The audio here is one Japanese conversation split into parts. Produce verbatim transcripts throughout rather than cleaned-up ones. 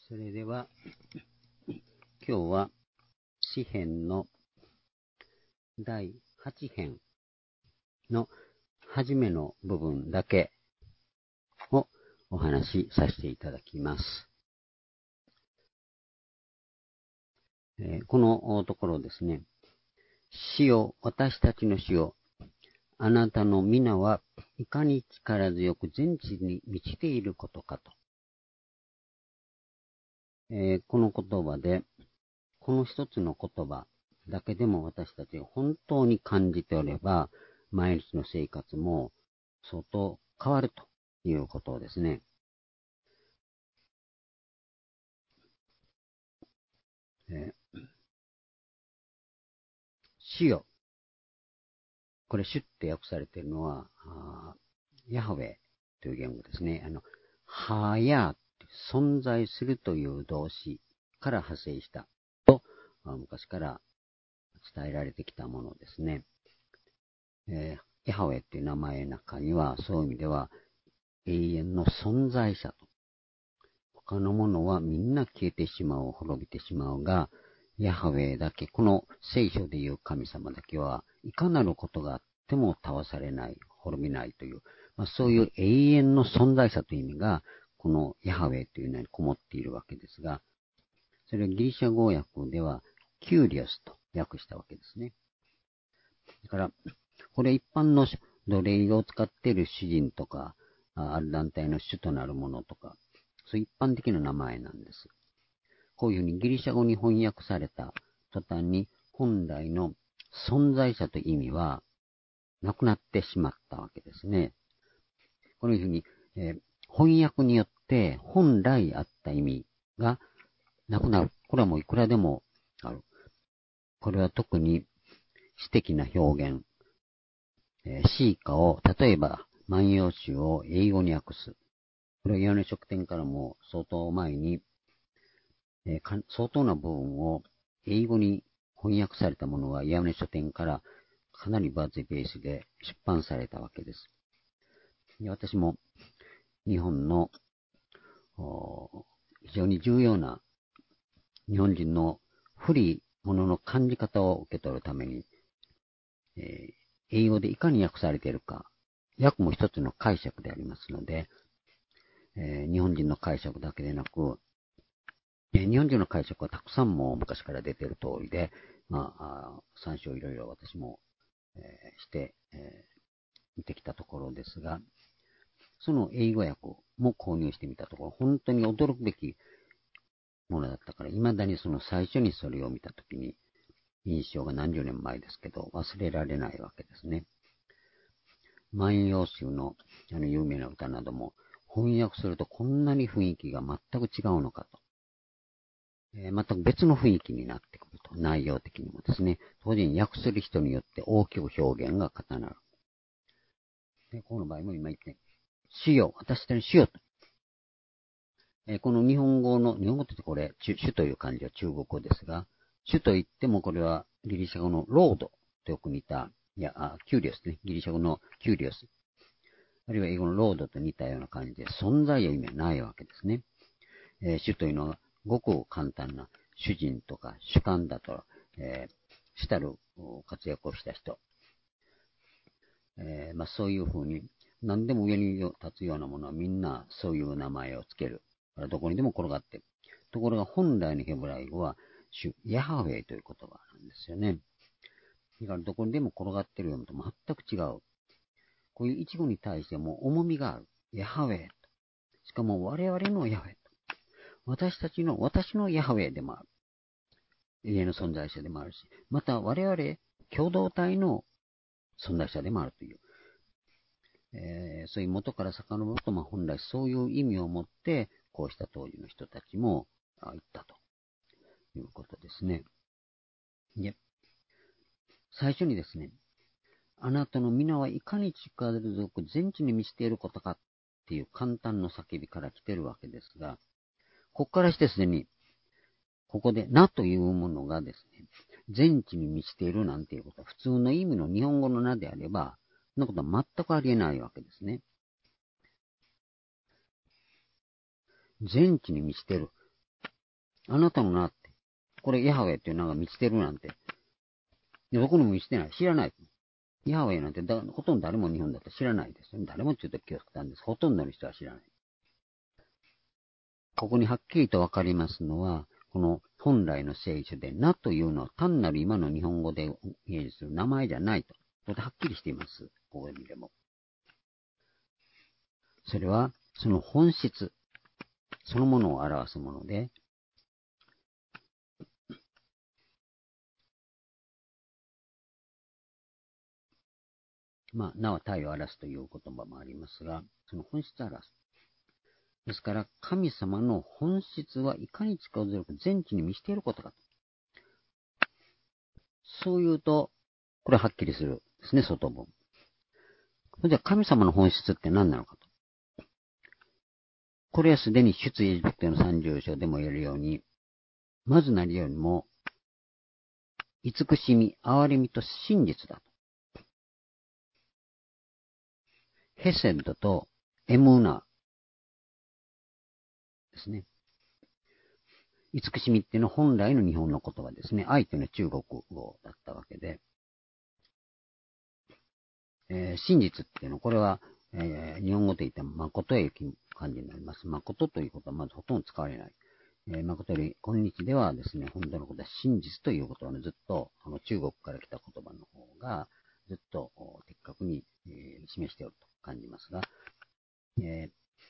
それでは、今日は詩編のだいはち編の初めの部分だけをお話しさせていただきます。えー、このところですね、主よ、私たちの主よ、あなたの皆はいかに力強く全地に満ちていることかと。えー、この言葉で、この一つの言葉だけでも私たちが本当に感じておれば、毎日の生活も相当変わるということですね。えー、主よ。これ、主って訳されているのは、ヤハウェという言語ですね。あの、はや、存在するという動詞から派生したと、昔から伝えられてきたものですね。えー、ヤハウェっていう名前の中には、そういう意味では、永遠の存在者と。他のものはみんな消えてしまう、滅びてしまうが、ヤハウェだけ、この聖書でいう神様だけは、いかなることがあっても倒されない、滅びないという、まあ、そういう永遠の存在者という意味が、このヤハウェというのにこもっているわけですが、それをギリシャ語訳では、キュリオスと訳したわけですね。だから、これ一般の奴隷を使っている詩人とか、ある団体の主となるものとか、そういう一般的な名前なんです。こういうふうにギリシャ語に翻訳された途端に本来の存在者という意味はなくなってしまったわけですね。このように、えー、翻訳によって本来あった意味がなくなる。これはもういくらでもある。これは特に詩的な表現、えー、詩歌を、例えば万葉集を英語に訳す。これは岩根書店からも相当前に、えー、相当な部分を英語に翻訳されたものは岩根書店からかなり分厚いペースで出版されたわけです。で、私も日本の非常に重要な日本人の古いものの感じ方を受け取るために、えー、英語でいかに訳されているか、訳も一つの解釈でありますので、えー、日本人の解釈だけでなく、えー、日本人の解釈はたくさんも昔から出ている通りで、まあ、参照いろいろ私も、えー、して、えー、見てきたところですが、その英語訳も購入してみたところ、本当に驚くべきものだったから、未だにその最初にそれを見たときに、印象が何十年前ですけど、忘れられないわけですね。万葉集のあの有名な歌なども、翻訳するとこんなに雰囲気が全く違うのかと。えー、全く別の雰囲気になってくると。内容的にもですね。当然訳する人によって大きく表現が重なる。で、この場合も今言って、主よ、私たちに主よと。えー、この日本語の、日本語ってこれ、主という漢字は中国語ですが、主と言ってもこれはギリシャ語のロードとよく似た、いや、あキュリオスね。ギリシャ語のキュリオス。あるいは英語のロードと似たような感じで、存在や意味はないわけですね。えー、主というのは、ごく簡単な主人とか主観だと、えー、主たる活躍をした人。えー、まあそういうふうに、何でも上に立つようなものはみんなそういう名前をつける。どこにでも転がってる。ところが本来のヘブライ語は、主、ヤハウェイという言葉なんですよね。だからどこにでも転がってるようなと全く違う。こういう一語に対しても重みがある。ヤハウェイと。しかも我々のヤハウェイと。私たちの、私のヤハウェイでもある。永遠の存在者でもあるし、また我々共同体の存在者でもあるという、えー、そういう元から遡ると、まあ、本来そういう意味を持って、こうした当時の人たちも言ったということですね。で、最初にですね、あなたの皆はいかに力強く全地に満ちていることかっていう簡単な叫びから来てるわけですが、ここからしてすでに、ここで、なというものがですね、全地に満ちているなんていうことは、普通の意味の日本語の名であれば、そんなことは全くありえないわけですね。全地に満ちている。 あなたの名って、これヤハウェっていう名が満ちてるなんて、どこにも満ちてない。知らない。ヤハウェなんてだほとんど誰も日本だと知らないですよ。誰もって言うと気をつけたんです。ほとんどの人は知らない。ここにはっきりとわかりますのは、この本来の聖書で、名というのは単なる今の日本語でイメージする名前じゃないと。とてはっきりしています。ここで見ても。それは、その本質、そのものを表すもので、まあ、名は体を表すという言葉もありますが、その本質を表す。ですから、神様の本質はいかに近づく全知に満ちていることかと。そう言うと、これはっきりするですね、外文。じゃあ、神様の本質って何なのかと。これはすでに出エジプトの三条章でも言えるように、まず何よりも、慈しみ、憐れみと真実だと。ヘセッドとエムーナですね。慈しみっていうのは本来の日本の言葉ですね。愛というのは中国語だったわけで、えー、真実っていうのは、これは、えー、日本語で言ったら誠という感じになります。誠ということはまずほとんど使われない。えー、誠より今日ではですね、本当のことは真実ということは、ね、ずっとあの中国から来た言葉の方がずっと的確に、えー、示しておると感じますが、えー、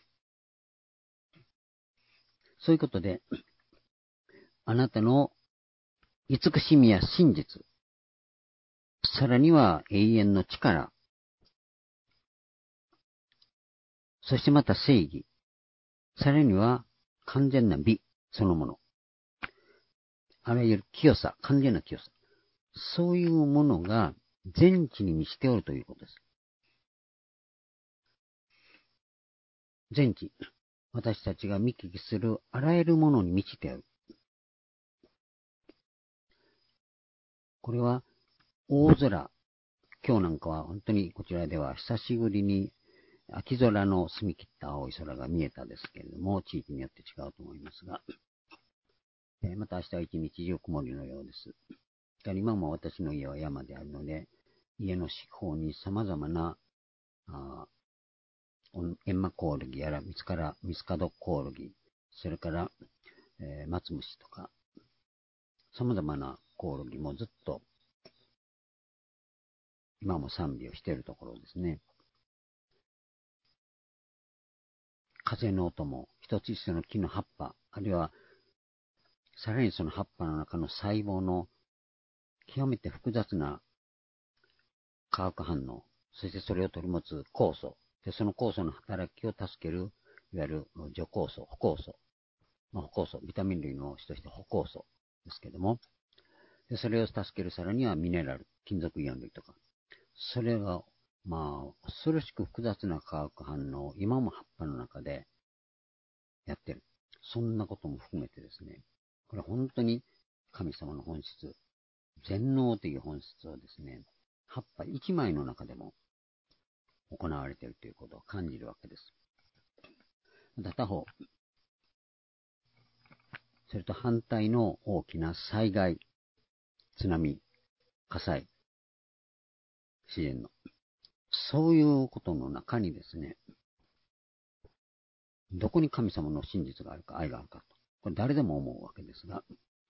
そういうことで、あなたの慈しみや真実、さらには永遠の力、そしてまた正義、さらには完全な美そのもの、あらゆる清さ、完全な清さ、そういうものが全知に満ちておるということです。全知、私たちが見聞きするあらゆるものに満ちておる。これは大空、今日なんかは本当にこちらでは久しぶりに秋空の澄み切った青い空が見えたですけれども、地域によって違うと思いますが、また明日は一日中曇りのようです。今も私の家は山であるので、家の四方に様々なあエンマコオロギやら、ミツカラ、ミツカドコオロギ、それから、えー、マツムシとか、様々なコオロギもずっと、今も賛美をしているところですね。風の音も、一つ一つの木の葉っぱ、あるいは、さらにその葉っぱの中の細胞の極めて複雑な化学反応、そしてそれを取り持つ酵素、でその酵素の働きを助ける、いわゆる除酵素、補酵素、まあ、補酵素、ビタミン類の一つとして補酵素ですけども、でそれを助けるさらにはミネラル、金属イオン類とか、それが、まあ、恐ろしく複雑な化学反応を今も葉っぱの中でやってる。そんなことも含めてですね、これ本当に神様の本質、全能という本質をですね、葉っぱ一枚の中でも行われているということを感じるわけです。また他方、それと反対の大きな災害、津波、火災、自然の、そういうことの中にですね、どこに神様の真実があるか、愛があるかと。これ誰でも思うわけですが、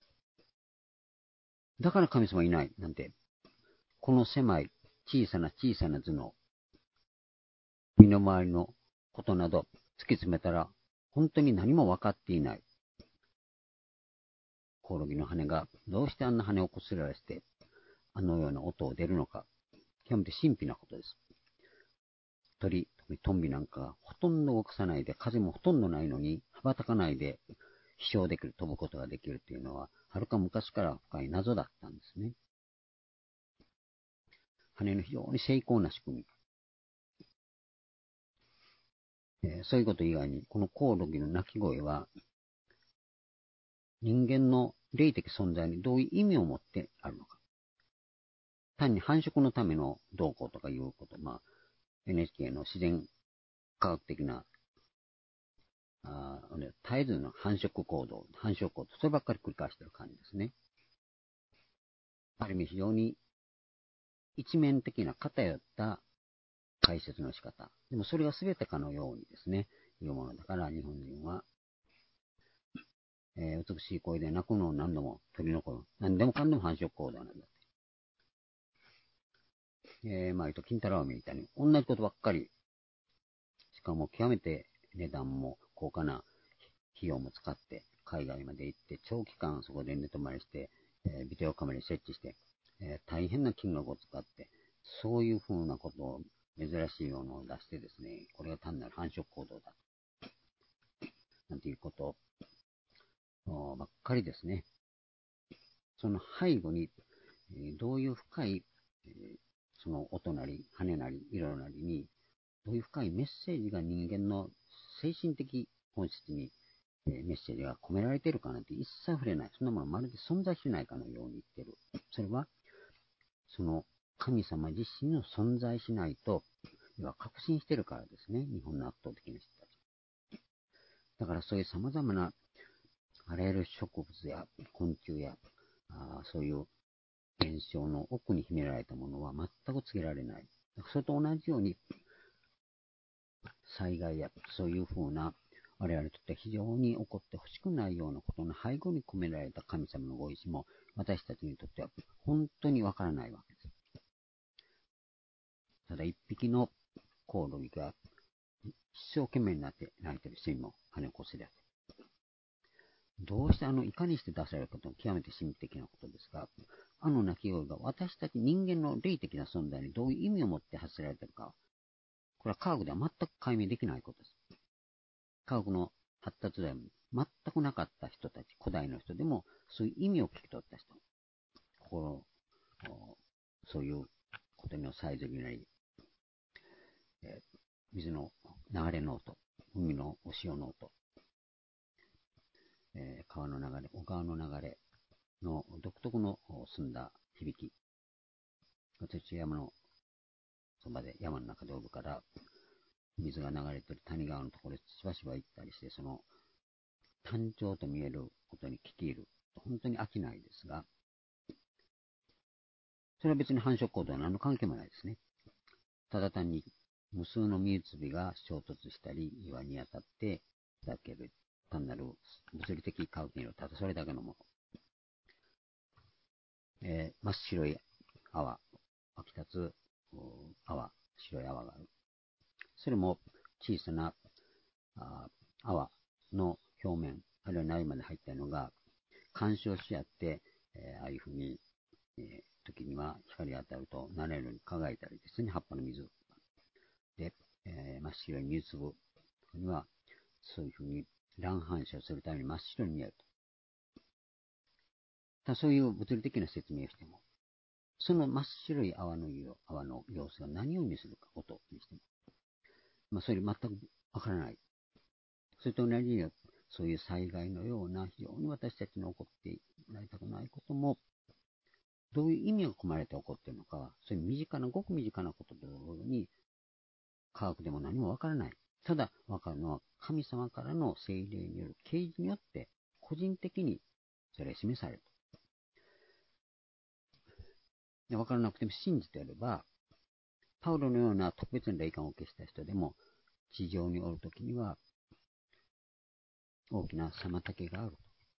だから神様いないなんて、この狭い小さな小さな図の身の回りのことなど突き詰めたら、本当に何も分かっていない。コオロギの羽がどうしてあんな羽をこすられて、あのような音を出るのか、極めて神秘なことです。鳥、特にトンビなんかがほとんど動かさないで、風もほとんどないのに、羽ばたかないで飛翔できる、飛ぶことができるというのは、はるか昔から深い謎だったんですね。羽の非常に精巧な仕組み。えー、そういうこと以外に、このコオロギの鳴き声は、人間の霊的存在にどういう意味を持ってあるのか。単に繁殖のための動向とかいうこと、まあ、エヌエイチケー の自然科学的なあ絶えずの繁殖行動、繁殖行動、そればっかり繰り返している感じですね。ある意味非常に一面的な偏った解説の仕方。でもそれが全てかのようにですね、いうものだから日本人は、えー、美しい声で泣くのを何度も取り残る。何でもかんでも繁殖行動なんだって。えー、まあ、えっと、金太郎飴みたいに同じことばっかり、しかも極めて値段も高価な費用も使って海外まで行って長期間そこで寝泊まりして、えー、ビデオカメラに設置して、えー、大変な金額を使って、そういうふうなことを珍しいものを出してですね、これが単なる繁殖行動だ。なんていうことばっかりですね。その背後に、えー、どういう深い、えー、その音なり、羽なり、色なりに、どういう深いメッセージが人間の精神的本質に、えー、メッセージが込められているかなんて一切触れない。そんなものまるで存在しないかのように言ってる。それは、その神様自身の存在しないと、要は確信しているからですね。日本の圧倒的な人たち。だからそういう様々なあらゆる植物や昆虫や、あそういう現象の奥に秘められたものは全く告げられない。それと同じように、災害やそういうふうな我々にとって非常に起こってほしくないようなことの背後に込められた神様のご意志も私たちにとっては本当にわからないわけです。ただ一匹のコオロギが一生懸命になって泣いてるシーンも羽をこすり合って。どうしてあの、いかにして出されるかというのは極めて神秘的なことですが、あの鳴き声が私たち人間の霊的な存在にどういう意味を持って発せられているか、これは科学では全く解明できないことです。科学の発達では全くなかった人たち、古代の人でもそういう意味を聞き取った人、心、そういうことのさえずりなり、えー、水の流れの音、海のお潮の音、えー、川の流れ、小川の流れの独特の澄んだ響き。私は山のそばで、山の中でおるから、水が流れている谷川のところでしばしば行ったりして、その単調と見えることに聞き入る。本当に飽きないですが、それは別に繁殖行動は何の関係もないですね。ただ単に無数の水粒が衝突したり、岩に当たってだけで、単なる物理的科学によるただそれだけのもの。えー、真っ白い泡、湧き立つ泡、白い泡がある。それも小さなあ泡の表面、あるいは内まで入ったのが干渉し合って、えー、ああいうふうに、えー、時には光が当たるとなれるように輝いたりですね、葉っぱの水。で、えー、真っ白い水粒には、そういうふうに乱反射するために真っ白に見えると。ただそういう物理的な説明をしても、その真っ白い泡の色、泡の様子が何を意味するか、音にしても。まあ、それ全くわからない。それと同じように、そういう災害のような非常に私たちに起こってなりたくないことも、どういう意味が込まれて起こっているのかは、そういう身近な、ごく身近なことと同様に、科学でも何もわからない。ただわかるのは、神様からの聖霊による啓示によって、個人的にそれが示されると。わからなくても信じていれば、パウロのような特別な霊感を受けした人でも、地上におるときには、大きな妨げがあると。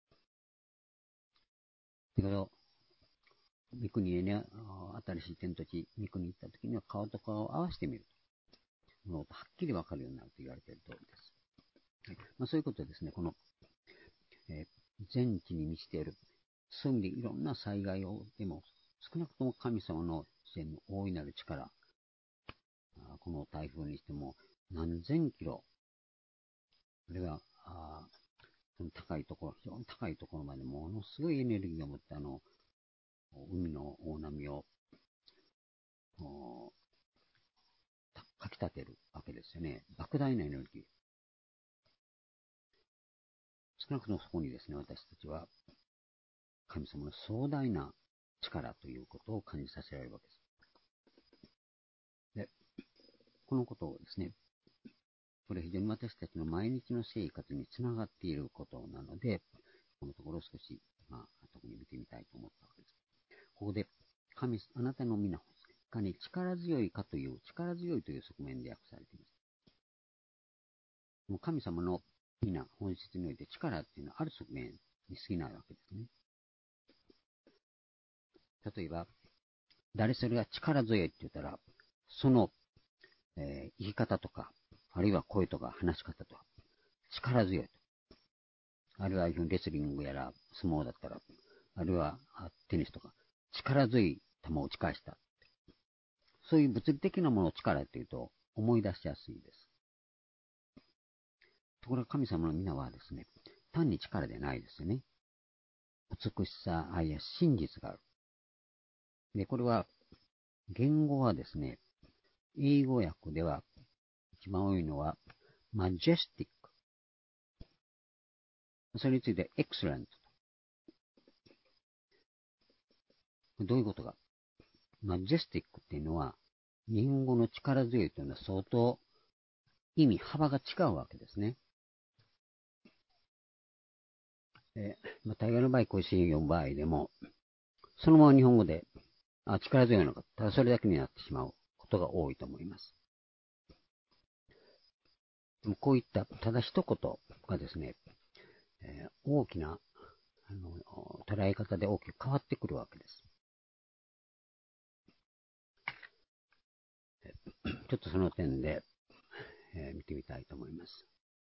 だけど、三国へね、新しい天と地、三国に行ったときには顔と顔を合わせてみると。もうはっきりわかるようになると言われている通りです。はいまあ、そういうことでですね、この、えー、全地に満ちている、そういう意味でいろんな災害を、でも、少なくとも神様の自然の大いなる力、この台風にしても何千キロ、あるいは、あその高いところ、非常に高いところまでものすごいエネルギーを持って、あの、海の大波を、かき立てるわけですよね。莫大なエネルギー。少なくともそこにですね、私たちは神様の壮大な力ということを感じさせられるわけです。で、このことをですね、 これ非常に私たちの毎日の生活につながっていることなので、このところ少し、まあ、特に見てみたいと思ったわけです。ここで、神、あなたの皆、いかに力強いかという、力強いという側面で訳されています。もう神様の皆、本質において力っていうのはある側面に過ぎないわけですね。例えば、誰それが力強いって言ったら、その、えー、言い方とか、あるいは声とか話し方とか、力強いと。あるいはレスリングやら相撲だったら、あるいはテニスとか、力強い球を打ち返した。そういう物理的なものを力っていうと思い出しやすいです。ところが神様の皆はですね、単に力でないですよね。美しさ、愛や真実がある。で、これは、言語はですね、英語訳では一番多いのは、マジェスティック。それについて、エクセレント。どういうことか。マジェスティックっていうのは、日本語の力強いというのは相当意味、幅が違うわけですね。えまあ、大概の場合、こういう詞を読む場合でも、そのまま日本語で、あ、力強いのか、ただそれだけになってしまうことが多いと思います。でもこういった、ただ一言がですね、えー、大きなあの捉え方で大きく変わってくるわけです。ちょっとその点で、えー、見てみたいと思います。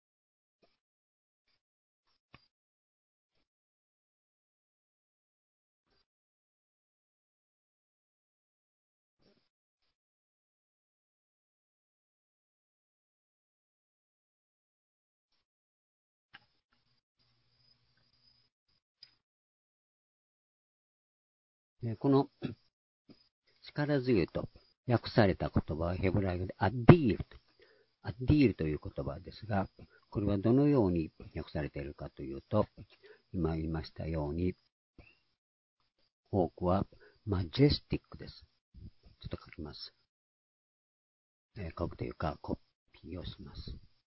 この力強いと訳された言葉はヘブライ語でアッディールと、アッディールという言葉ですが、これはどのように訳されているかというと、今言いましたように、多くはマジェスティックです。ちょっと書きます。えー、書くというか、コピーをします。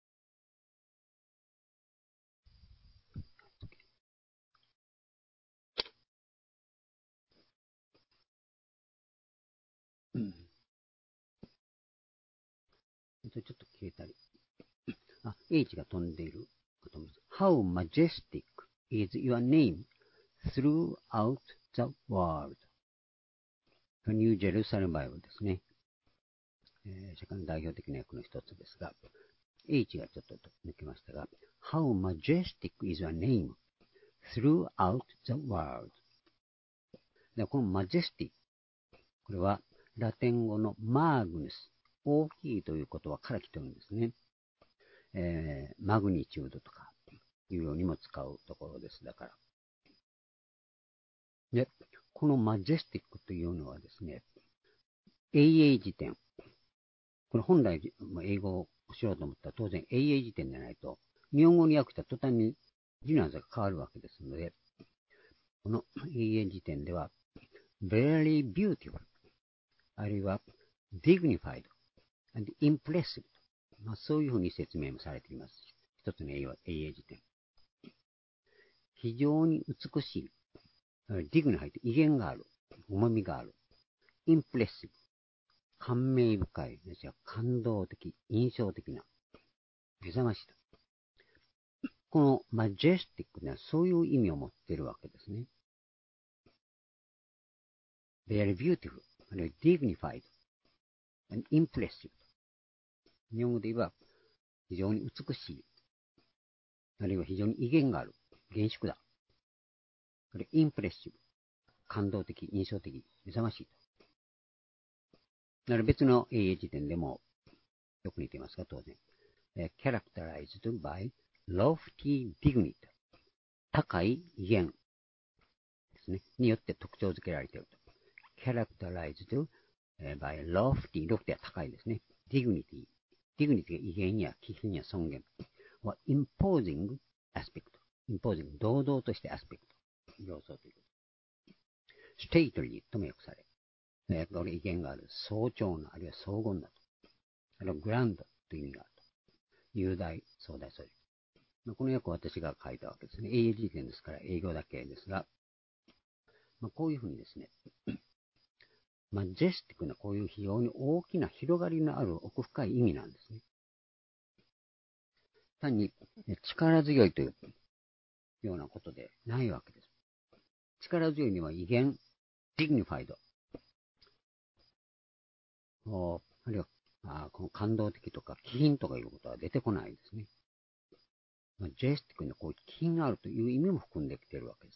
うん、ちょっと消えたり。あ、H が飛んでいるかと思います。How majestic is your name throughout the world? ニュージェルサレムバイブルですね。えー、世界の代表的な訳の一つですが、H がちょっと抜けましたが、How majestic is your name throughout the world? でこの majestic、これはラテン語のマーグヌス、大きいという言葉から来てるんですね。えー、マグニチュードとかいうようにも使うところです。だから。で、このマジェスティックというのはですね、英英辞典。これ本来、英語をしようと思ったら当然英英辞典でないと、日本語に訳した途端に字の数が変わるわけですので、この英英辞典では、very beautiful、あるいは dignified and impressive、まあ、そういうふうに説明もされています。一つの英英辞典。非常に美しい、ディグに入って威厳がある、重みがある、インプレッシブ、感銘深い、感動的、印象的な、目覚ましい。このマジェスティックにはそういう意味を持っているわけですね。very beautiful, dignified, and impressive。日本語で言えば非常に美しい、あるいは非常に威厳がある、厳粛だ。これ、インプレッシブ、感動的、印象的、目覚ましいと。だから別の英英辞典でもよく似ていますが、当然。characterized by lofty dignity。高い威厳ですね。によって特徴づけられていると。characterized by lofty、lofty は高いですね。dignity。dignity が威厳や気品や尊厳。は imposing aspect。imposing、堂々として aspect。要素という。stately とも訳され。これ威厳がある。壮長な、あるいは荘厳なと。あるいはグランドという意味があると。 雄大、壮大、そういう。この訳を私が書いたわけですね。英英辞典ですから営業だけですが、まあ、こういうふうにですね、マジェスティックなこういう非常に大きな広がりのある奥深い意味なんですね。単に力強いというようなことでないわけです。力強いには威厳、dignified、あるいはあこの感動的とか気品とかいうことは出てこないですね。マジェスティックなこういう気品があるという意味も含んできているわけです。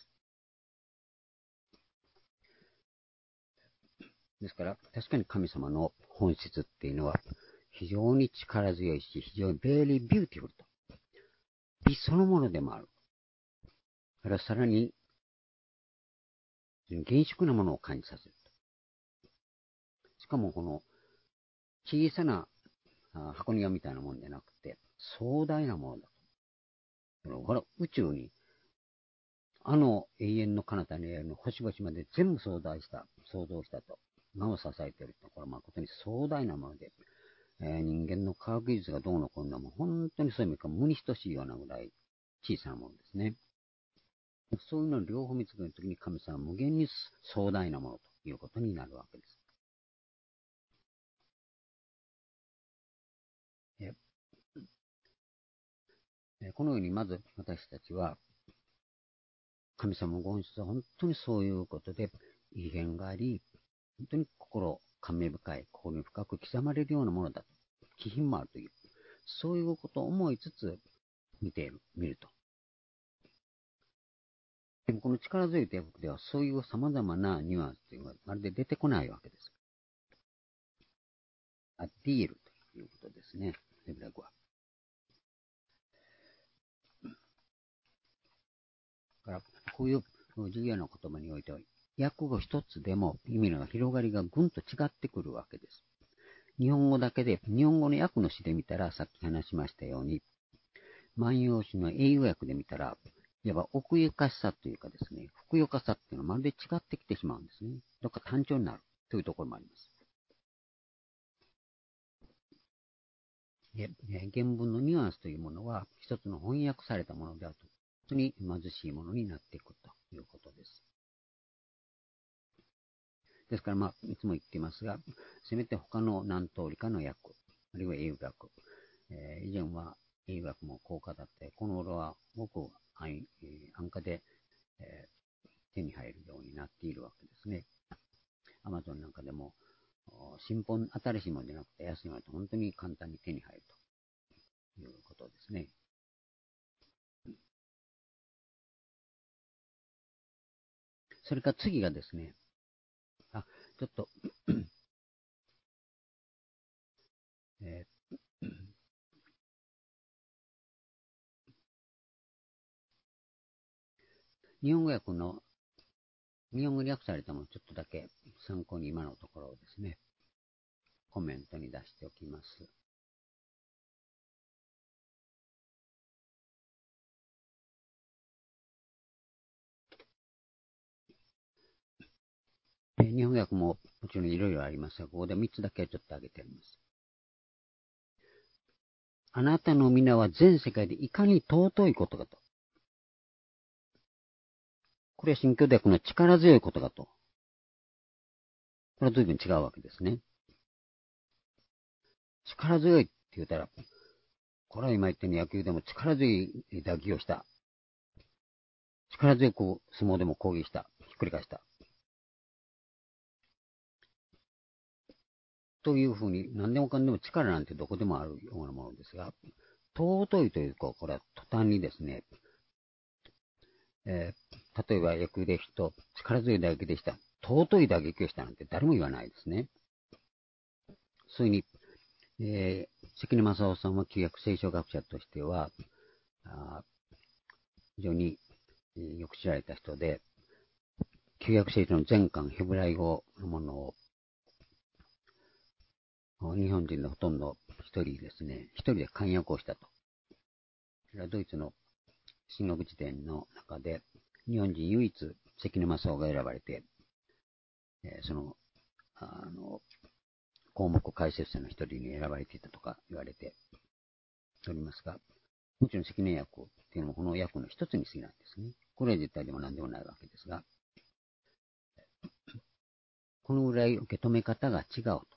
ですから、確かに神様の本質っていうのは非常に力強いし、非常に very beautiful と。美そのものでもある。からさらに、厳粛なものを感じさせる。しかもこの小さな箱庭みたいなものじゃなくて、壮大なものだと。ほら、宇宙に、あの永遠の彼方にある星々まで全部壮大した、想像したと。今を支えていると。これは誠に壮大なもので、えー、人間の科学技術がどうのこんなも本当にそういう意味か無に等しいようなぐらい小さなものですね。そういうのを両方見つけるときに神様は無限に壮大なものということになるわけです。えこのようにまず私たちは神様のご本質は本当にそういうことで威厳があり、本当に心、感銘深い、心に深く刻まれるようなものだと。気品もあるという。そういうことを思いつつ見ている、見ると。でもこの力強い帝国ではそういう様々なニュアンスというのはまるで出てこないわけです。アディールということですね。ヘブラ語は。だからこういう重要な言葉においては、訳語一つでも意味の広がりがぐんと違ってくるわけです。日本語だけで、日本語の訳の詩で見たら、さっき話しましたように、万葉集の英語訳で見たら、いわば奥ゆかしさというかですね、ふくよかさっていうのはまるで違ってきてしまうんですね。どっか単調になるというところもあります。原文のニュアンスというものは、一つの翻訳されたものであると、本当に貧しいものになっていくということです。ですから、まあ、いつも言っていますが、せめて他の何通りかの訳、あるいは英語訳、えー、以前は英語訳も高価だって、この頃はごく安価で、えー、手に入るようになっているわけですね。アマゾンなんかでも、新本、新しいものじゃなくて安いものと本当に簡単に手に入るということですね。それから次がですね、あ、ちょっと、えー、日本語訳の、日本語に訳されたものちょっとだけ参考に今のところをですね、コメントに出しておきます。日本語訳ももちろんいろいろありますが、ここでみっつだけちょっと挙げてあります。あなたの皆は全世界でいかに尊いことかと。これは新教ではこの力強いことかと。これは随分違うわけですね。力強いって言ったら、これは今言ったように野球でも力強い打撃をした。力強く相撲でも攻撃した。ひっくり返した。というふうに、何でもかんでも力なんてどこでもあるようなものですが、尊いというか、これは途端にですね、えー、例えば野球で人、力強い打撃でした。尊い打撃をしたなんて誰も言わないですね。そういうふうに、えー、関根正夫さんは旧約聖書学者としては、あ非常に、えー、よく知られた人で、旧約聖書の全巻ヘブライ語のものを、日本人のほとんど一人ですね、一人で漢訳をしたと。ドイツの新国辞典の中で、日本人唯一関根正夫が選ばれて、えー、その、あの、項目解説者の一人に選ばれていたとか言われて、 おりますが、もちろん積年役っていうのもこの役の一つに過ぎないんですね。これは絶対でも何でもないわけですが、このぐらい受け止め方が違うと。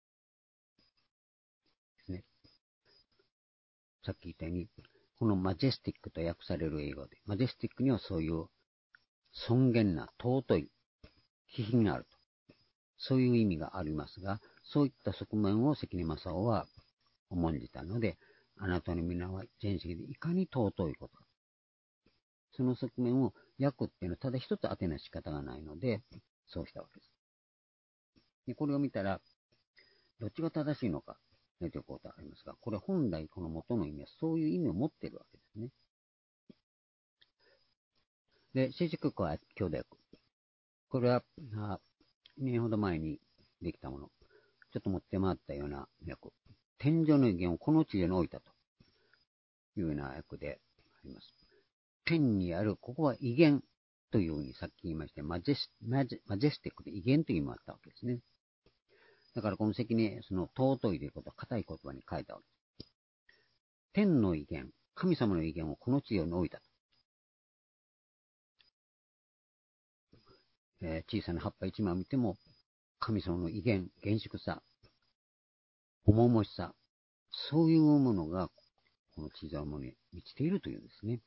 ですね。さっき言ったように、このマジェスティックと訳される英語で、マジェスティックにはそういう尊厳な尊い気品があると。そういう意味がありますが、そういった側面を関根正夫は重んじたので、あなたの皆は前世でいかに尊いことか。その側面を訳っていうのはただ一つ当てな仕方がないので、そうしたわけです。で、これを見たら、どっちが正しいのか、ということがありますが、これ本来この元の意味はそういう意味を持っているわけですね。で、聖職句は兄弟句。これは、にねんほど前にできたもの。ちょっと持って回ったような訳。天上の威厳をこの地に置いたというような訳であります。天にある、ここは威厳というふうにさっき言いまして、マジェスマジマジェスティックで威厳という意味もあったわけですね。だからこの責任、その尊いということは固い言葉に書いたわけです。天の威厳、神様の威厳をこの地に置いたと。えー、小さな葉っぱ一枚を見ても、神様の威厳、厳粛さ、重々しさ、そういうものが、この小さなものに満ちているというんですね。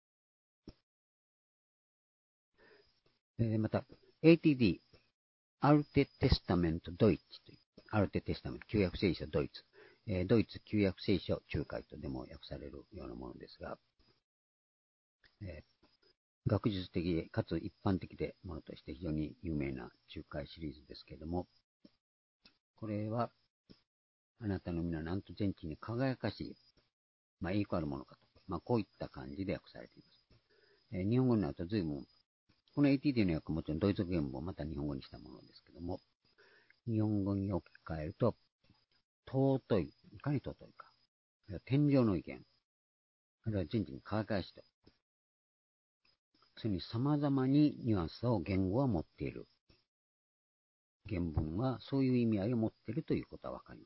えー、また、エーティーディー、アルテテスタメントドイツという、アルテテスタメント、旧約聖書ドイツ、えー、ドイツ旧約聖書仲介とでも訳されるようなものですが、えー、学術的かつ一般的でものとして非常に有名な仲介シリーズですけれども、これは、あなたの皆なんと全地に輝かしい、まあ、栄光あるものかと、まあ、こういった感じで訳されています。えー、日本語になると随分、この エーティーディー の訳ももちろんドイツ語言語をまた日本語にしたものですけども、日本語に置き換えると、尊い、いかに尊いか。天上の意見。あるいは人事に輝かしと。それに様々にニュアンスを言語は持っている。原文はそういう意味合いを持っているということはわかります。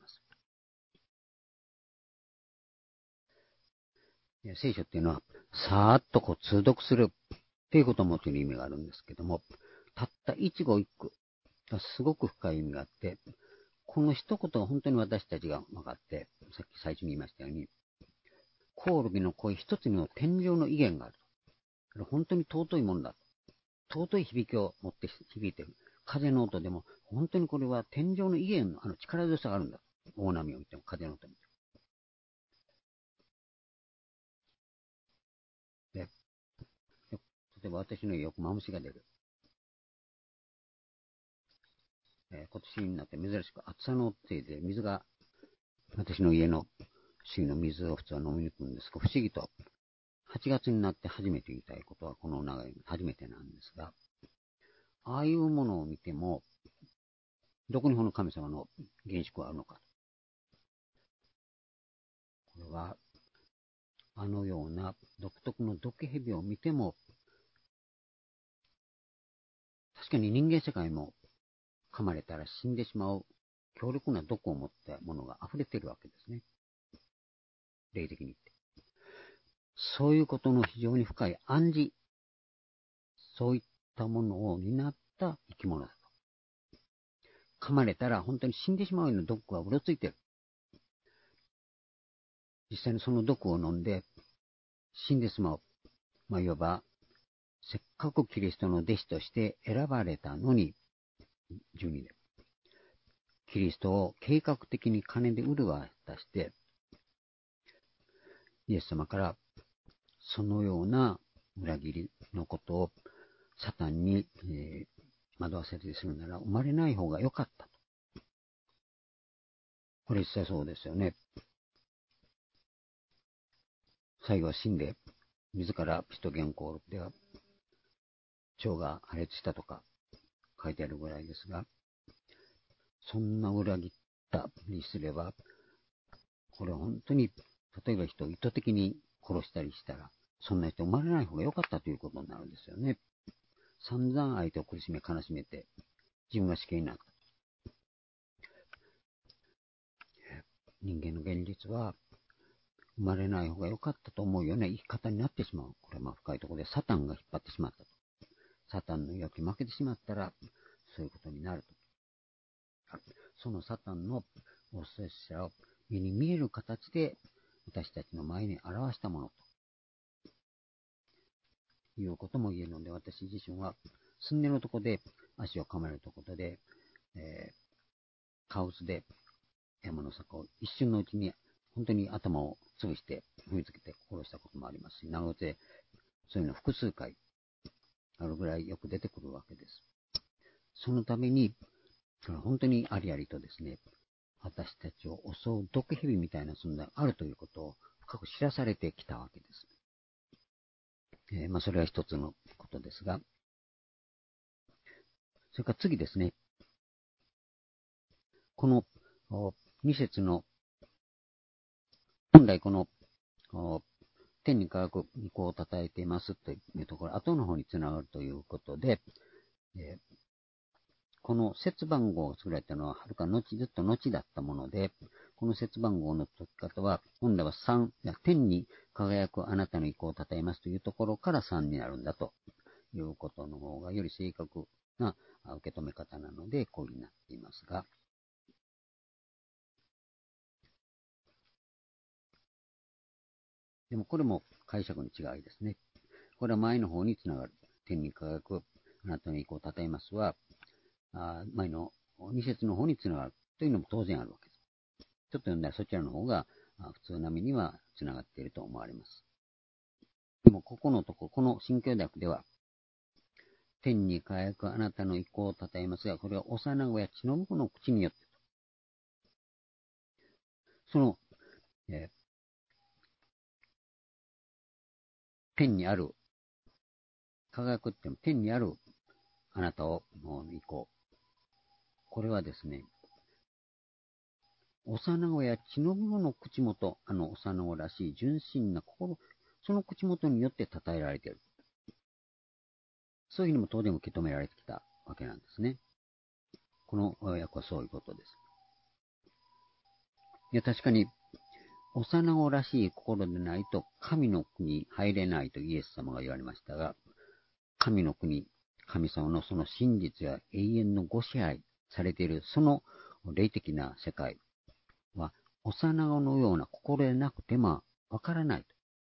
聖書っていうのは、さーっとこう通読するっていうことを持っている意味があるんですけども、たった一語一句がすごく深い意味があって、この一言が本当に私たちが分かって、さっき最初に言いましたように、コオロギの声一つにも天上の威厳があると。本当に尊いものだと。尊い響きを持って響いている。風の音でも、本当にこれは天上の威厳のあの力強さがあるんだ。大波を見ても、風の音を見ても。で、例えば私の家よくマムシが出る。えー、今年になって珍しく暑さのせいで水が、私の家の水の水を普通は飲みに行くんですが、不思議と、はちがつになって初めて言いたいことはこの長い、初めてなんですが、ああいうものを見ても、どこにこの神様の厳粛はあるのか。これは、あのような独特の毒蛇を見ても、確かに人間世界も噛まれたら死んでしまう強力な毒を持ったものが溢れているわけですね。霊的に言って。そういうことの非常に深い暗示、そういったものを担った生き物だと。噛まれたら本当に死んでしまうような毒がうろついている。実際にその毒を飲んで死んでしまう。まあ、いわば、せっかくキリストの弟子として選ばれたのに、じゅうにねん。キリストを計画的に金で潤わして、イエス様からそのような裏切りのことをサタンに、えー、惑わせたりするなら生まれない方が良かったと。これ実際そうですよね。最後は死んで、自らピトゲンコールでは腸が破裂したとか書いてあるぐらいですが、そんな裏切ったにすれば、これは本当に、例えば人を意図的に殺したりしたら、そんな人生まれない方が良かったということになるんですよね。散々相手を苦しめ悲しめて、自分が死刑になった。人間の現実は、 生まれない方が良かったと思うような生き方になってしまう。これはまあ深いところでサタンが引っ張ってしまったと。サタンの弱き負けてしまったら、そういうことになると。そのサタンの恐ろしさを目に見える形で私たちの前に表したものということも言えるので、私自身は住んでのところで足を噛まれるところで、えー、カオスで山の坂を一瞬のうちに本当に頭を潰して踏みつけて殺したこともありますし、なおでそういうの複数回あるぐらいよく出てくるわけです。そのために、本当にありありとですね、私たちを襲う毒蛇みたいな存在があるということを深く知らされてきたわけです。えー、まあそれは一つのことですが、それから次ですね、このに節の、本来この天に輝く御子を称えていますというところ、後の方につながるということで、えー、この節番号が作られたのは、はるか後、ずっと後だったもので、この節番号の解き方は、本来はさん、天に輝くあなたの意向を称えますというところからさんになるんだということの方が、より正確な受け止め方なので、こういうふうになっていますが、でもこれも解釈の違いですね。これは前の方につながる。天に輝くあなたの意向を称えますは、あ前のに節の方につながるというのも当然あるわけです。ちょっと読んだらそちらの方が普通並みにはつながっていると思われます。でもここのところ、この新教大学では、天に輝くあなたの意向を称えますが、これは幼子や血の婿の口によってと。その、えー、天にある、輝くっても天にあるあなたを意向。これはですね、幼子や血の婿の口元、あの幼子らしい純真な心、その口元によって称えられている。そういうふうにも当然受け止められてきたわけなんですね。この訳はそういうことです。いや、確かに、幼子らしい心でないと神の国に入れないとイエス様が言われましたが、神の国、神様のその真実や永遠のご支配されているその霊的な世界は、幼子のような心でなくてもわからないと。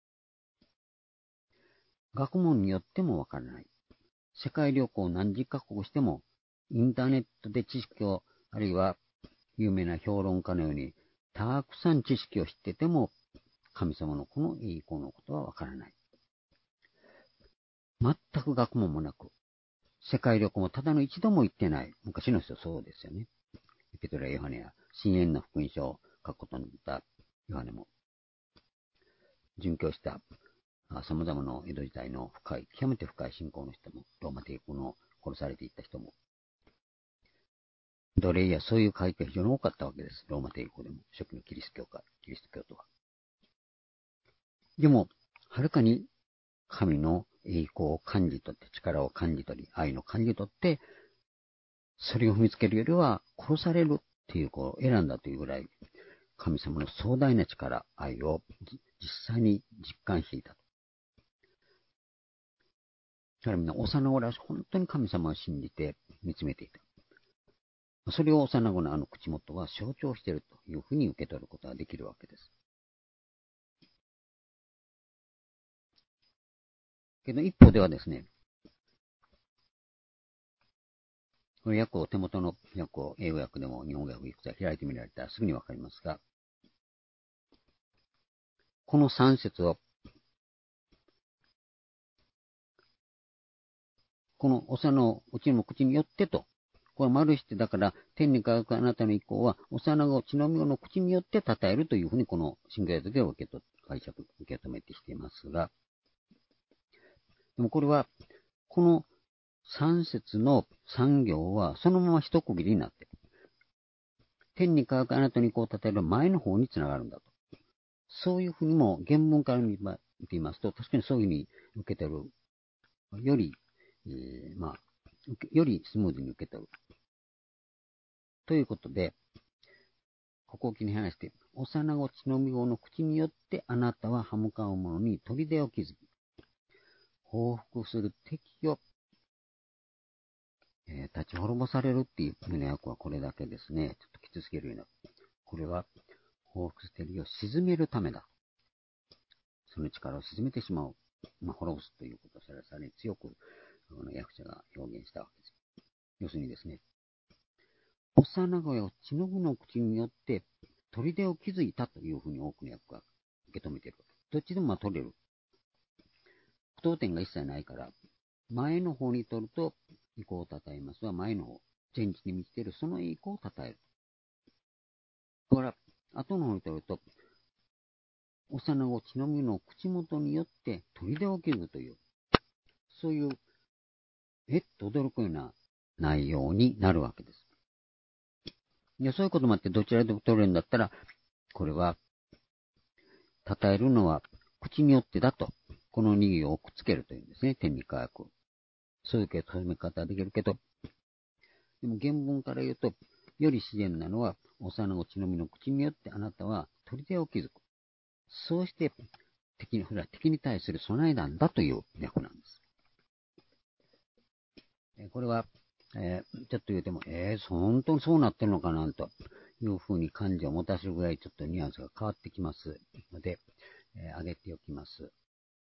学問によってもわからない。世界旅行を何十カ国しても、インターネットで知識を、あるいは有名な評論家のように、たくさん知識を知ってても、神様のこの栄光のことはわからない。全く学問もなく、世界旅行もただの一度も行ってない。昔の人そうですよね。ペトラやヨハネや、深淵の福音書を書くことになったヨハネも、殉教した様々な江戸時代の深い、極めて深い信仰の人も、ローマ帝国の殺されていった人も、奴隷やそういう階級が非常に多かったわけです。ローマ帝国でも、初期のキリスト教か、キリスト教とは。でも、はるかに神の栄光を感じ取って、力を感じ取り、愛の感じ取って、それを踏みつけるよりは殺されるっていう子を選んだというぐらい、神様の壮大な力、愛を実際に実感していたと。だからみんな幼子らし本当に神様を信じて見つめていた。それを幼子のあの口元は象徴しているというふうに受け取ることができるわけです。けど一方ではですね、この訳を手元の訳を英語訳でも日本語訳いくつか開いてみられたらすぐにわかりますが、この三節を、この幼子うちの口によってと、これ丸してだから天に輝くあなたの意向は幼子血のみの口によって称えるというふうにこの新海訳で受けと解釈受け止めてきていますが、でもこれはこの三節の三行はそのまま一区切りになっている。天に輝くあなたの意向を称える前の方につながるんだと。そういうふうにも原文から見ていますと、確かにそういうふうに受け取る。より、えー、まあ、よりスムーズに受け取る。ということで、ここを気に話して、 幼子血のみ子の口によってあなたは歯向かう者に砦を築き、報復する敵を、えー、立ち滅ぼされるっていう胸訳はこれだけですね。ちょっときつすぎるような。これは報復する敵を鎮めるためだ。その力を鎮めてしまう。まあ、滅ぼすということをさらに強く役者が表現したわけです。要するにですね、幼子を血のみの口によって砦を築いたというふうに多くの訳が受け止めている。どっちでもまあ取れる。不当点が一切ないから、前の方に取ると意向を称えますが、前の方、前日に満ちているその意向を称える。だから、後の方に取ると、幼子血のみの口元によって砦を築くという、そういう、えっと驚くような内容になるわけです。いや、そういうこともあって、どちらでも取れるんだったら、これは、称えるのは口によってだと、この握りをくっつけるというんですね、天に輝く。そういう止め方ができるけど、でも原文から言うと、より自然なのは、幼子血のみの口によってあなたは砦を築く。そうして、敵に、敵に対する備えなんだという訳なんです。これは、えー、ちょっと言うても、えー、本当にそうなってるのかなというふうに感じを持たせるぐらいちょっとニュアンスが変わってきますので、えー、上げておきます。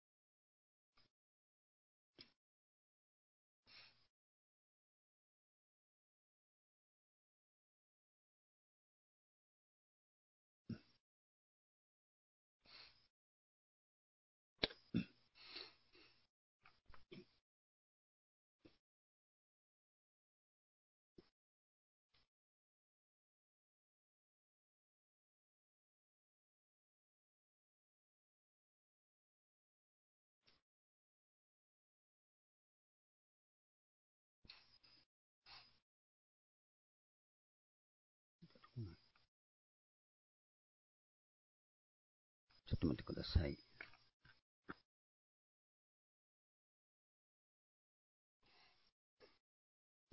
ちょっと待ってください。うん、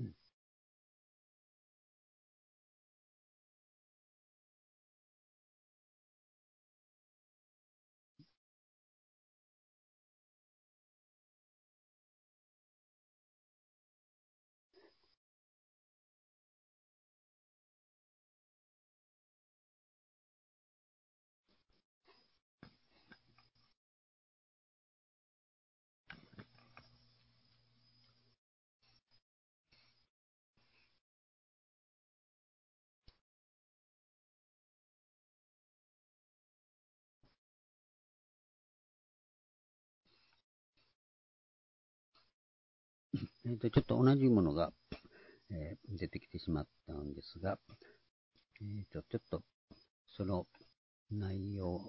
えーと、ちょっと同じものが、えー、出てきてしまったんですが、えーと、ちょっと、その内容、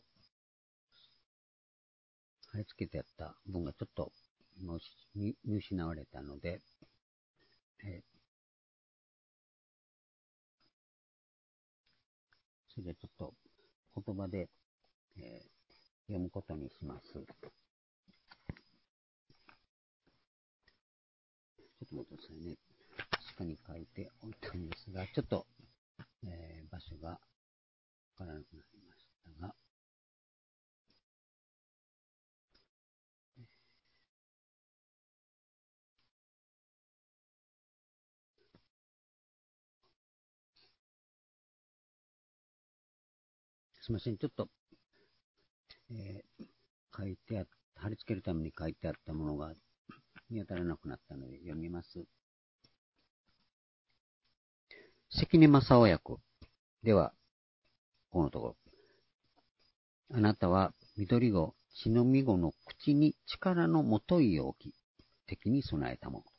貼り付けてあった文がちょっと見失われたので、えー、それでちょっと言葉で、えー、読むことにします。ちょっと待ってくださいね。下に書いておいたんですが、ちょっと、えー、場所がわからなくなりましたが、すみません、ちょっと、えー、書いてあっ貼り付けるために書いてあったものが見当たらなくなったので読みます。関根正夫役では、このところ。あなたは緑子、血のみ子の口に力のもといを置き、敵に備えたもの。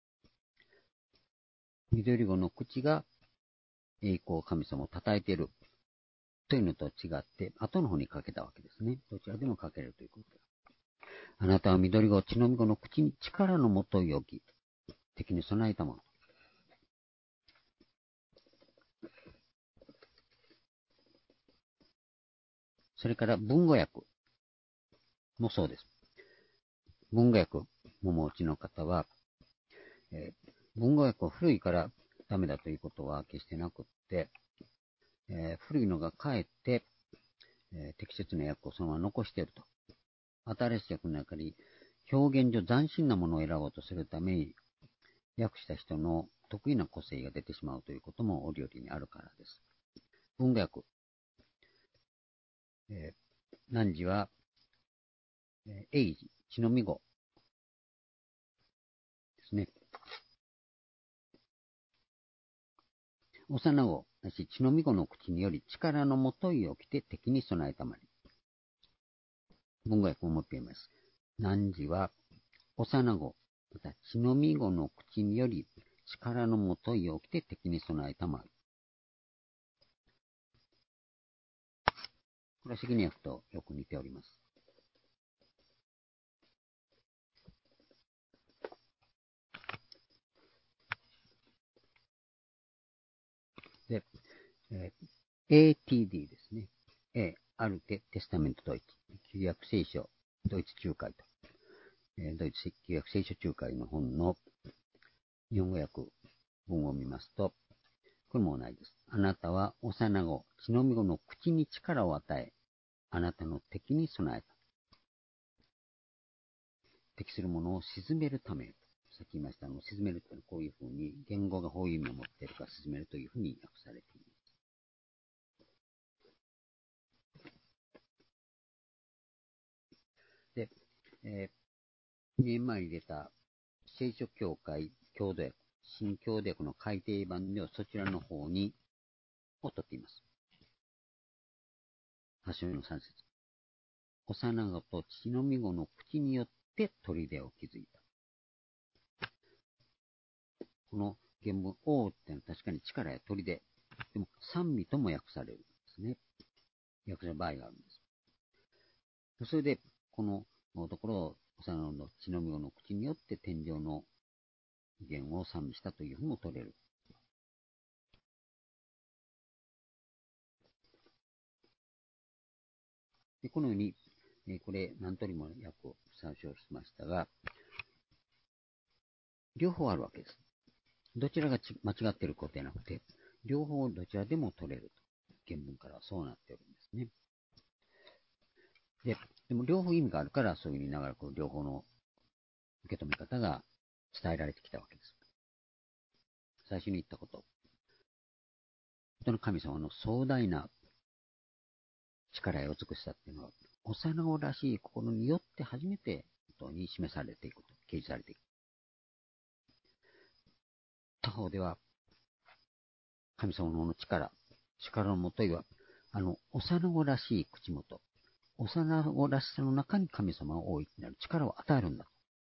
緑子の口が栄光神様を称えているというのと違って、後の方にかけたわけですね。どちらでもかけるということです。あなたは緑子、血のみ子の口に力のもといを置き、敵に備えたもの。それから文語訳もそうです。文語訳もお持ちの方は、えー、文語訳は古いからダメだということは決してなくって、えー、古いのがかえってえー適切な訳をそのまま残していると。新しい訳の中に表現上斬新なものを選ぼうとするために、訳した人の得意な個性が出てしまうということも折々にあるからです。文語訳。えー、汝は、えー、英字、血のみ語ですね。幼子、なし血のみ子の口により力のもといをきて敵に備えたまり。文語訳をもって言います。汝は、幼子、また血のみ子の口により力のもといをきて敵に備えたまり。これは責任訳とよく似ております。で、えー、エーティーディー ですね。A、アルテ・テスタメント・ドイツ。旧約聖書、ドイツ仲介と。えー、ドイツ旧約聖書仲介の本の日本語訳文を見ますと、これも同じです。あなたは幼子、血のみ子の口に力を与え、あなたの敵に備えた。敵するものを鎮めるため、さっき言いましたの、鎮めるというのはこういうふうに、言語がこういう意味を持っているから、鎮めるというふうに訳されています。で、えー、にねんまえに出た聖書協会郷土訳、新郷土訳の改訂版ではそちらの方に、を取っています。はち章のさん節。幼子と血のみ子の口によって砦を築いた。この原文、王ってのは確かに力や砦。でも、賛美とも訳されるんですね。訳する場合があるんです。それで、このところを、幼子の血のみ子の口によって天井の言を賛美したというふうにも取れる。でこのように、これ何通りも訳を参照しましたが、両方あるわけです。どちらが間違っていることではなくて、両方どちらでも取れると。原文からはそうなっているんですね。で、でも両方意味があるから、そういうふうに長らく両方の受け止め方が伝えられてきたわけです。最初に言ったこと。人の神様の壮大な力や美しさっていうのは、幼子らしい心によって初めて本当に示されていくと、掲示されていく。他方では、神様の力、力のもといは、あの、幼子らしい口元、幼子らしさの中に神様を大いなる力を与えるんだ。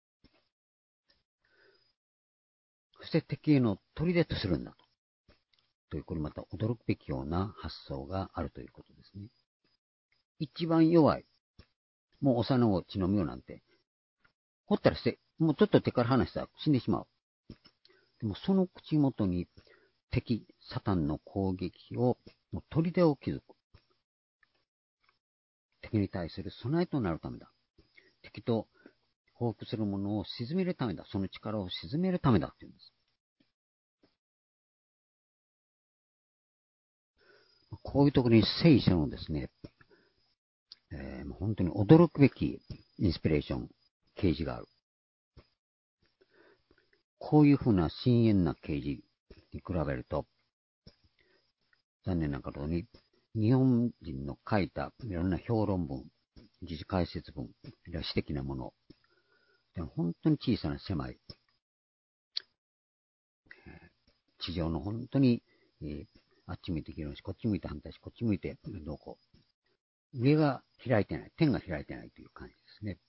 そして敵への砦とするんだと。という、これまた驚くべきような発想があるということですね。一番弱い、もう幼子血のみをなんて、ほったらして、もうちょっと手から離したら死んでしまう。でもその口元に敵、サタンの攻撃を、もう砦を築く。敵に対する備えとなるためだ。敵と報復するものを鎮めるためだ。その力を鎮めるためだって言うんです。こういうところに聖書のですね、えー、本当に驚くべきインスピレーション、啓示がある。こういうふうな深淵な啓示に比べると、残念なことに、日本人の書いたいろんな評論文、時事解説文、詩的なもの、でも本当に小さな狭い、地上の本当に、えー、あっち向いて議論し、こっち向いて反対し、こっち向いてどうこう。上が開いてない、天が開いてないという感じですね。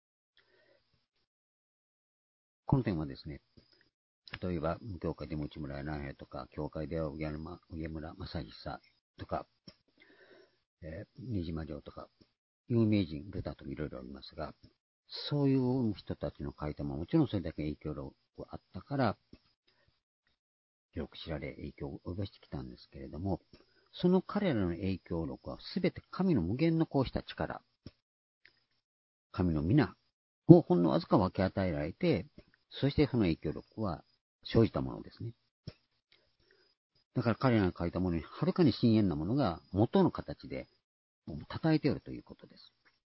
この点はですね、例えば、教会でも内村南平とか、教会では上村上村正久とか、えー、新島城とか、有名人、ルターとかいろいろありますが、そういう人たちの書いたももちろんそれだけ影響力があったから、よく知られ影響を及ぼしてきたんですけれども、その彼らの影響力はすべて神の無限のこうした力、神の皆をほんのわずか分け与えられて、そしてその影響力は生じたものですね。だから彼らが書いたものにはるかに深遠なものが元の形で叩いているということです。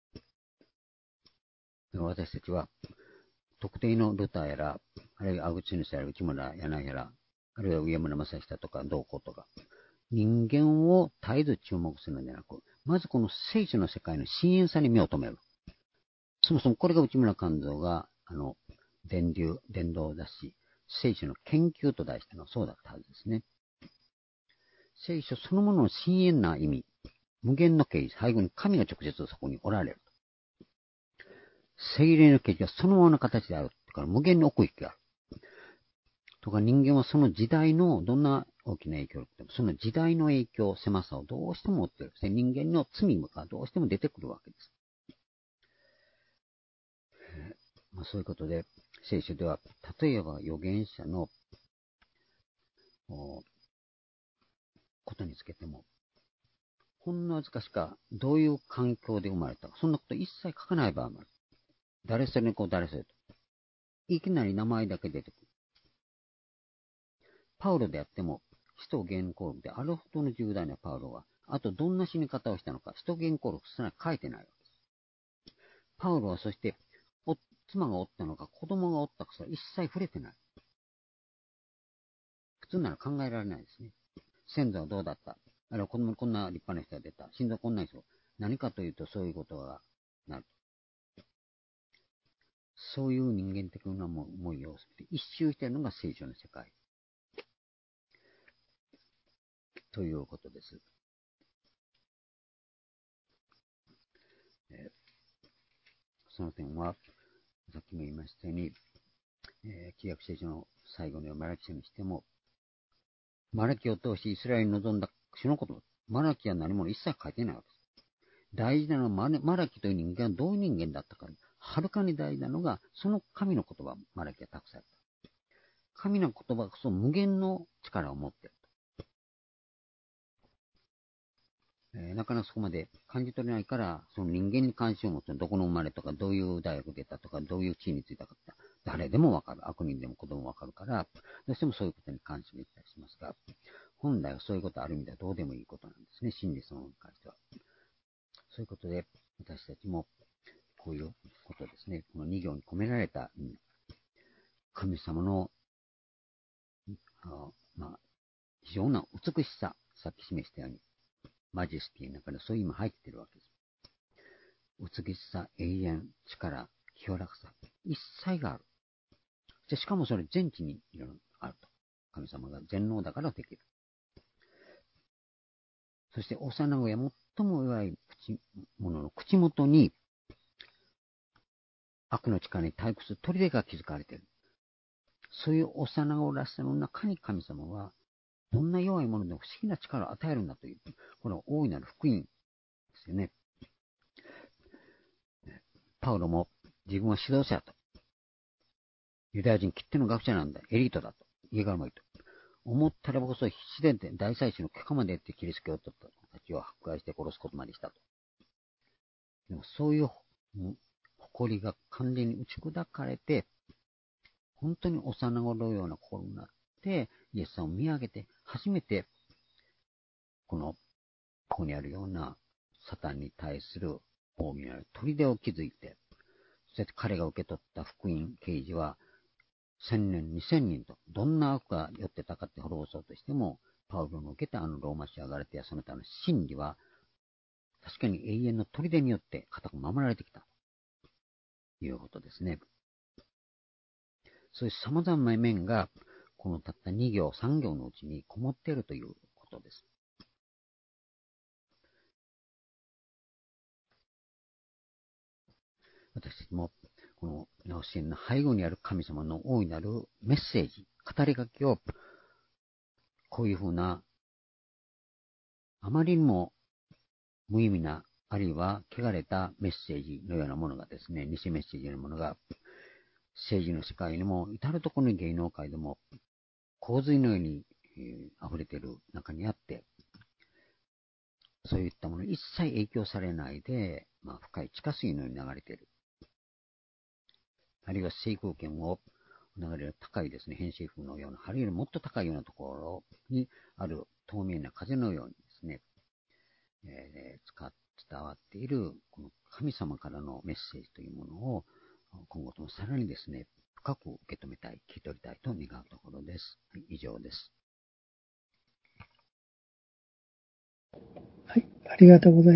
私たちは、特定のルターやら、あるいは阿久津主やら、内村柳やら、あるいは上村正久とか、道子とか、人間を絶えず注目するのではなく、まずこの聖書の世界の深遠さに目を留める。そもそもこれが内村勘三が、あの、伝流、伝道雑誌、聖書の研究と題したのはそうだったはずですね。聖書そのものの深遠な意味、無限の啓示、背後に神が直接そこにおられる。聖霊の啓示はそのままの形である。だから無限に奥行きがある。とか人間はその時代のどんな大きな影響を受けても、その時代の影響、狭さをどうしても持っている。人間の罪がどうしても出てくるわけです。まあ、そういうことで、聖書では、例えば預言者のことにつけても、ほんのわずかしかどういう環境で生まれたか、そんなこと一切書かない場合もある。誰それの子、誰それと。いきなり名前だけ出てくる。パウロであっても、使徒原稿録であるほどの重大なパウロは、あとどんな死に方をしたのか、使徒原稿録すら書いてないわけです。パウロはそして、妻がおったのか、子供がおったか、それ一切触れてない。普通なら考えられないですね。先祖はどうだった。あるいは子供にこんな立派な人が出た。心臓こんな人。何かというと、そういうことがなる。そういう人間的な思いを一周しているのが聖書の世界。ということです。えー、その点は、さっきも言いましたように、えー、旧約聖書の最後のマラキ書にしても、マラキを通しイスラエルに臨んだ主のこと、マラキは何も一切書いてないわけです。大事なのはママラキという人間がどういう人間だったか、はるかに大事なのが、その神の言葉、マラキは託された。神の言葉こそ無限の力を持っている。えー、なかなかそこまで感じ取れないから、その人間に関心を持つ、どこの生まれとか、どういう大学出たとか、どういう地位についたかって、誰でもわかる。悪人でも子供もわかるから、どうしてもそういうことに関心がいったりしますが、本来はそういうことある意味ではどうでもいいことなんですね。真理そのに関しては。そういうことで、私たちも、こういうことですね。このに行に込められた、うん、神様の、あまあ、非常な美しさ、さっき示したように、マジェスティの中でそういう意味入ってるわけです。美しさ、永遠、力、清らかさ、一切がある。でしかもそれ全地にいろいろあると。神様が全能だからできる。そして幼子や最も弱い口者の口元に悪の力に対抗する砦が築かれている。そういう幼子らしさの中に神様はどんな弱いものでも不思議な力を与えるんだという、この大いなる福音ですよね。パウロも自分は指導者だと。ユダヤ人きっての学者なんだ。エリートだと。家柄もいいと。思ったらばこそ必死で大祭司の許可まで得てキリスト教徒たちを迫害して殺すことまでしたと。でもそういう誇りが完全に打ち砕かれて、本当に幼子のような心になって、イエスさんを見上げて、初めて、この、ここにあるようなサタンに対する大いなる砦を築いて、そして彼が受け取った福音啓示は、千年、二千人と、どんな悪が寄ってたかって滅ぼそうとしても、パウロの受けたあのローマ市アガレティアその他の真理は、確かに永遠の砦によって固く守られてきた。ということですね。そういう様々な面が、このたったに行、さん行のうちにこもっているということです。私たちも、この直しの背後にある神様の大いなるメッセージ、語りかけを、こういうふうな、あまりにも無意味な、あるいは汚れたメッセージのようなものがですね、偽メッセージのようなものが、政治の世界にも、至るところに芸能界でも、洪水のように、えー、溢れている中にあって、そういったものに一切影響されないで、まあ、深い地下水のように流れている。あるいは制空権を流れる高いですね、偏西風のような、あるいはもっと高いようなところにある透明な風のようにですね、えー、 伝わっている、この神様からのメッセージというものを、今後ともさらにですね、深く受け止めたい、聞き取りたいと願うところです。はい、以上です。 はい、ありがとうございます。